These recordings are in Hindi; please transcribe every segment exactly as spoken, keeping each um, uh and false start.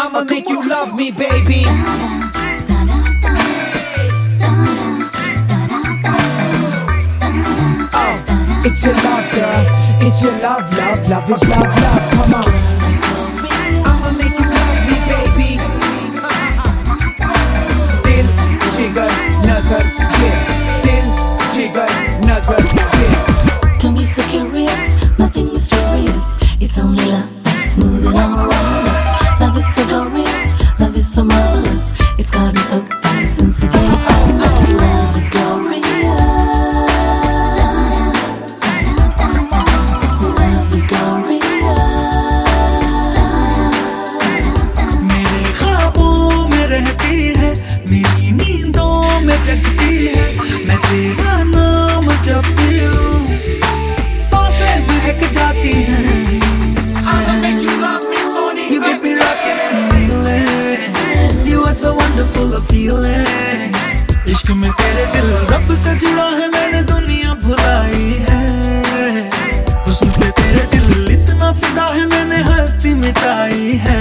I'ma make you love me, baby. Oh, it's your love, girl. It's your love, love, love is love, love. Come on. I'ma make you love me, baby. Dil jigar nazar ye, dil jigar nazar ye. Don't be so curious, nothing mysterious. It's only love that's moving all around us. Love is so glorious, love is so marvelous. It's got me so fast since the day I found us. Love is glorious. Love is glorious. मेरे ख्वाबों में रहती है, मेरी नींदों में जगती है. मैं तेरा नाम जपती हूँ, सांसें महक जाती हैं. You get me rocking and reeling. You are so wonderful a feeling. इश्क में तेरे दिल रब से जुड़ा है, मैंने दुनिया भुलाई है. हुस्न पे तेरे दिल इतना फिदा है, मैंने हस्ती मिटाई है.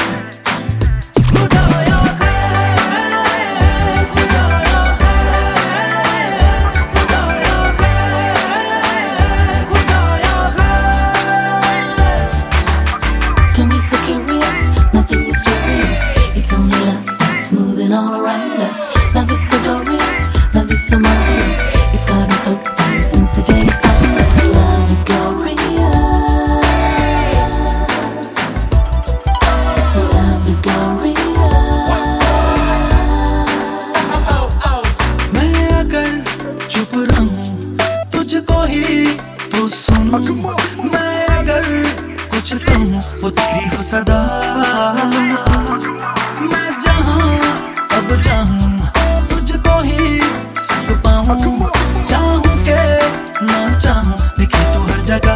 खुदाया खैर, खुदाया खैर, खुदाया खैर, खुदाया खैर. Don't be so curious, nothing mysterious. It's only love that's moving all around us. Love is so glorious, love is so marvelous. It's got me so fast since the day I found us. Love is glorious. Love is glorious. मैं अगर चुप रहूं तुझको ही तो सुन. मैं अगर कुछ कहूं वो तेरी हो सदा. मैं जहां अब जाऊं तुझको ही सब पाऊं. चाहूं के ना चाहूं दिखे तू हर जगह.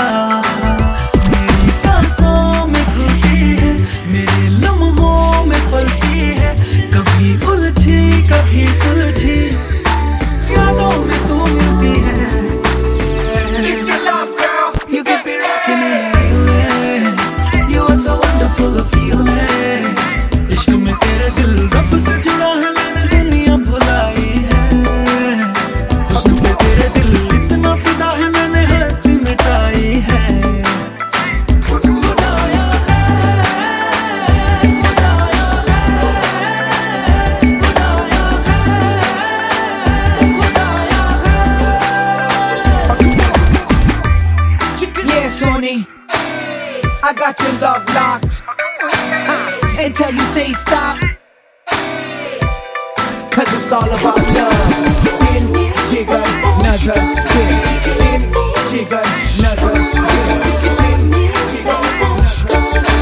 मेरी सांसों में घुलती है, मेरे लम्हों में पलती है. कभी उलझी कभी सुलझी, यादों में तू मिलती है. It's your love, girl. You get me rocking and reeling. You are so wonderful a feeling. इश्क में तेरे दिल रब से जुड़ा है, मैंने दुनिया भुलाई है. हुस्न पे तेरे दिल इतना फिदा है, मैंने हस्ती मिटाई है. खुदाया खैर, खुदाया खैर, खुदाया खैर, खुदाया खैर. Yeah, Sony, I got your love locked. Until you say stop, cause it's all about love. Dil jigar nazar ye, dil jigar nazar ye, dil jigar nazar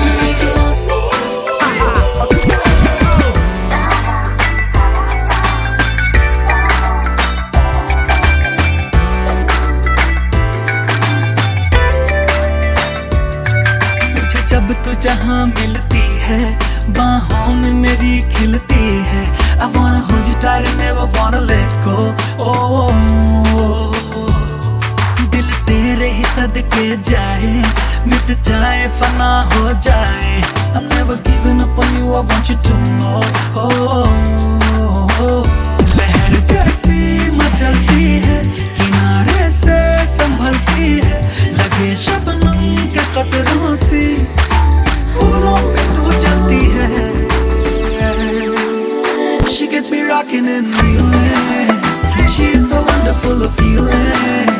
मुझे जब तू जहाँ मिलती है, बाहों में मेरी खिलती है. I wanna hold you tight and never wanna let go. Oh, दिल तेरे ही सदके जाए, मिट जाए फना हो जाए. I'm never giving up on you, I want you to know. Oh, लहर जैसी मचलती है, किनारे से संभलती है. लगे शबनम के कतरों सी, फूलों पे तू चलती है. She gets me rocking and reeling. She's so wonderful a feeling.